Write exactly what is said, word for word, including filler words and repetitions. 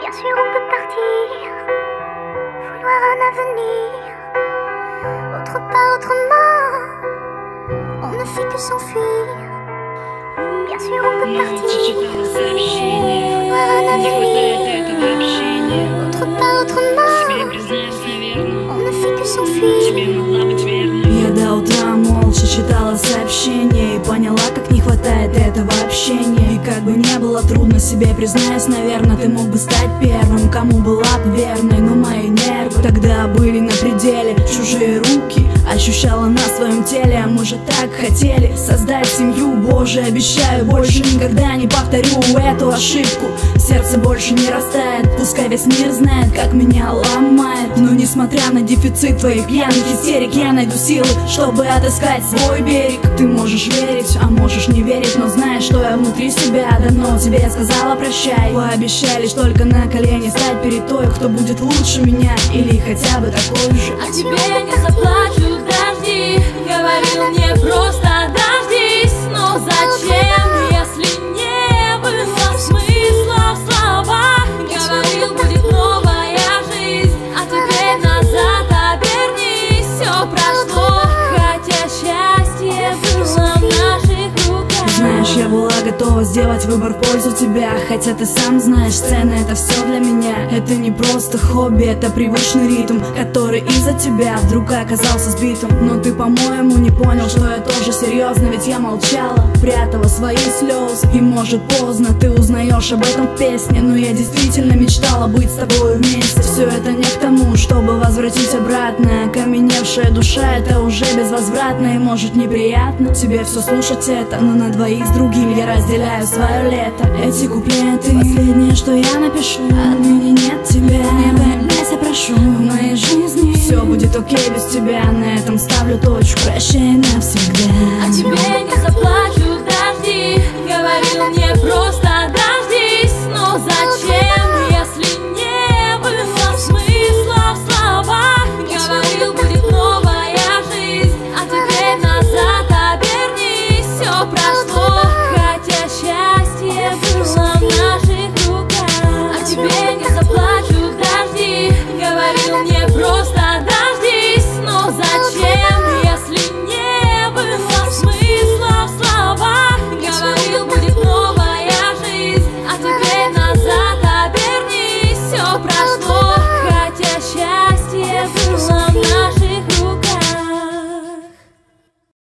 Bien sûr on peut partir, vouloir un avenir autre part, autrement. On ne fait que s'enfuir. Bien sûr on peut partir, vouloir un avenir autre part, autrement. On ne fait que s'enfuir. Я до утра молча читала сообщения и поняла, как не хватает этого общения. И как бы не было трудно себе признаюсь, наверное, ты мог бы стать первым, кому была бы верной. Но мои нервы тогда были на пределе. Чужие руки ощущала на своем теле. А мы же так хотели создать семью. Боже, обещаю, больше никогда не повторю эту ошибку. Сердце больше не растает, пускай весь мир знает, как меня ломает. Но несмотря на дефицит твоих пьяных истерик, я найду силы, чтобы отыскать свой берег. Ты можешь верить, а можешь не верить, но знаешь, что я внутри себя давно тебе сказала прощай. Пообещай лишь только на колени стать перед той, кто будет лучше меня или хотя бы такой же. А тебе я не заплачу, дожди, говорил мне просто дождись. Но зачем, если не было смысла в словах? Говорил, будет новая жизнь, а теперь назад обернись. Все прошло, хотя счастье было в наших руках. Знаешь, я была готова сделать выбор в пользу тебя, хотя ты сам знаешь, сцена это все для меня. Это не просто хобби, это привычный ритм, который из-за тебя вдруг оказался сбитым. Но ты, по-моему, не понял, что я тоже серьезно, ведь я молчала, прятала свои слезы. И может поздно ты узнаешь об этом в песне, но я действительно мечтала быть с тобой вместе. Все это не к тому, чтобы возвратить обратно. Окаменевшая душа, это уже безвозвратно. И может неприятно тебе все слушать это, но на двоих с другим я разделяю свое лето. Эти куплеты последнее, что я напишу. Отныне нет тебя, не появляйся, прошу в моей жизни. Все будет окей без тебя, на этом ставлю точку. Прощай навсегда. А тебе я не заплачу, дожди, говорил мне просто